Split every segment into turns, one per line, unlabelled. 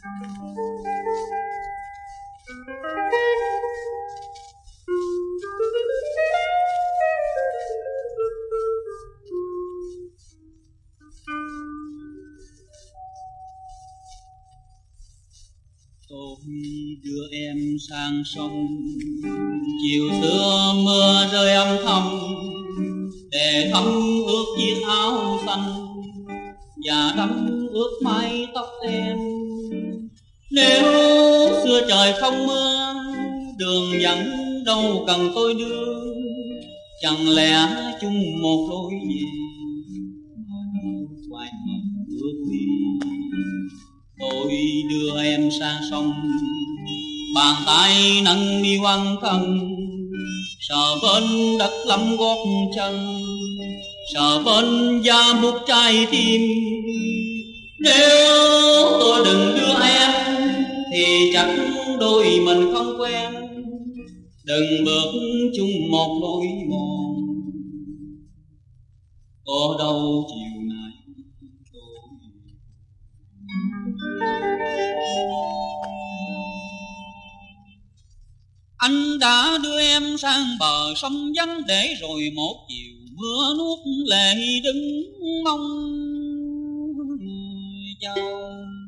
Tôi đưa em sang sông, chiều xưa mưa rơi âm thầm, để thấm ướt chiếc áo xanh và đắm ướt mái tóc em. Nếu xưa trời không mưa, đường dẫn đâu cần tôi đưa, chẳng lẽ chung một lối về hoài mong bước đi. Tôi đưa em sang sông, bàn tay nâng niu ân cần, sờ bên đất lắm gót chân, sờ bên da bút trái tim. Nếu tôi đừng đưa em thì chắc đôi mình không quen, đừng bước chung một lối mòn. Có đâu chiều nay anh đã đưa em sang bờ sông vắng, để rồi một chiều mưa nuốt lệ đứng mong chờ.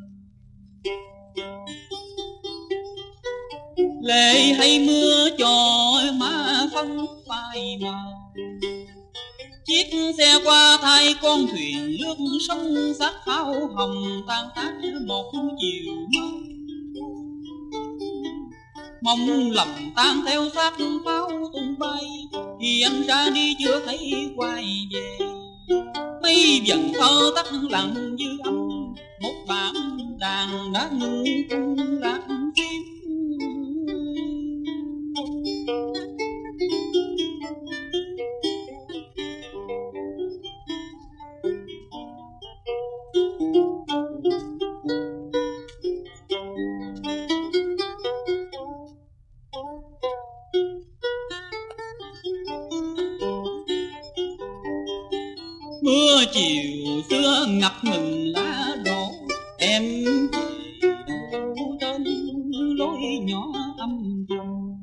Lệ hay mưa cho má phân phai màu, chiếc xe qua thay con thuyền lướt sông sát pháo hồng tan tác một chiều mong lầm tan theo sát pháo tung bay, thì anh ra đi chưa thấy quay về. Mấy dần thơ tắt lặng như âm, một bản đàn đã ngưng cung lạc tim. Mưa chiều xưa ngập ngừng lá đổ, em về đâu trên lối nhỏ âm thầm.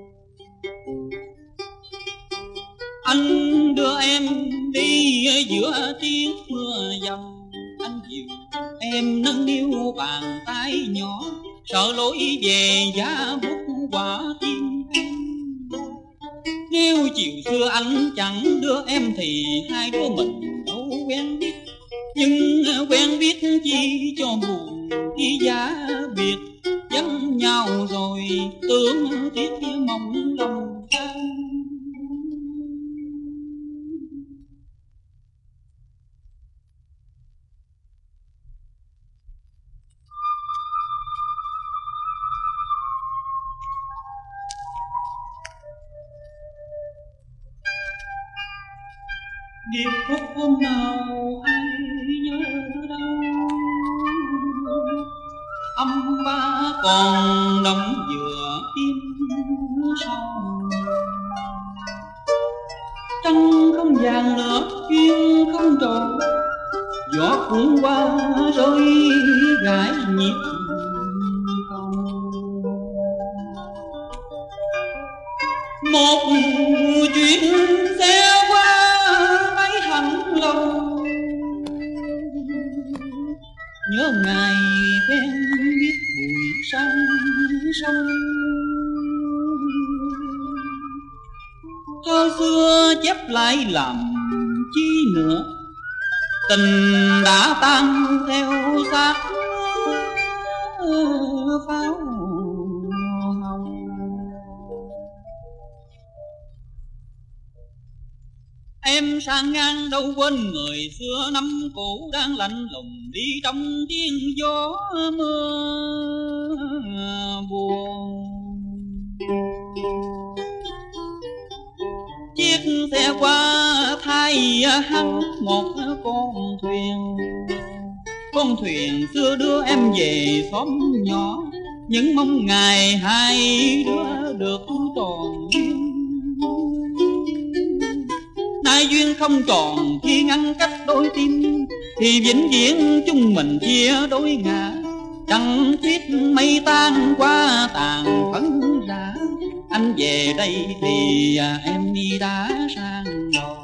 Anh đưa em đi giữa tiếng mưa dầm, anh dìu em nâng niu bàn tay nhỏ, sợ lối về giá bút quả tim em. Nếu chiều xưa anh chẳng đưa em thì hai đứa mình đâu quen biết, nhưng quen biết chi cho buồn khi giá biệt vắng nhau rồi tương thiết mong lòng than. Điệp khúc hôm nào ai nhớ đâu, âm ba còn đóng giữa tim sông. Trăng không vàng nữa duyên không tròn, gió cuốn qua rơi gãi nhịp không. Một chuyến xe qua mấy hẳn lâu, nhớ ngày quen biết buổi sáng sông. Thơ xưa chép lại làm chi nữa, tình đã tan theo xác pháo hồng. Em sang ngang đâu quên người xưa năm cũ đang lạnh lùng đi trong tiếng gió mưa buồn. Chiếc xe qua thay hắn một con thuyền xưa đưa em về xóm nhỏ, những mong ngày hai đứa được tròn duyên. Nay duyên không tròn khi ngăn cách đôi tim, thì vĩnh viễn chung mình chia đôi ngã. Trăng khuyết mây tan qua tàn phấn rã, anh về đây thì em đi đã sang rồi.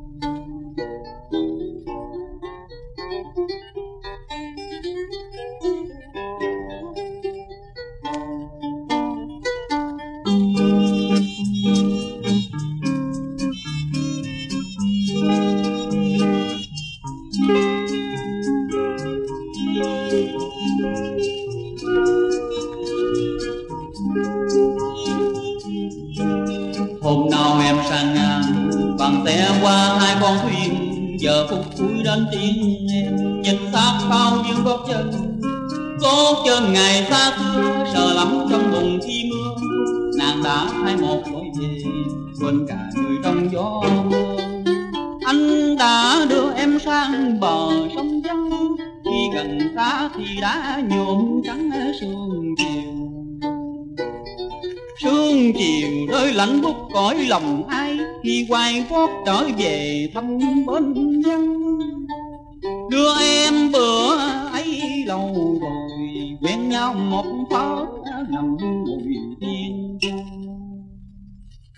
Hôm nào em sang ngang bằng té qua hai con thuyền, giờ phút cuối đến tiếng em nhìn sát bao nhiêu gót chân ngày xa xưa sợ lắm trong bụng khi mưa. Nàng đã thay một lối về quên cả người trong gió mưa. Anh đã đưa em sang bờ sông vắng, khi gần xa thì đã nhuộm trắng sương chiều. Sương chiều rơi lạnh buốt cõi lòng ai, khi quay gót trở về thăm bên dân. Đưa em bữa ấy lâu rồi, quen nhau một pháo nằm ngồi thiên.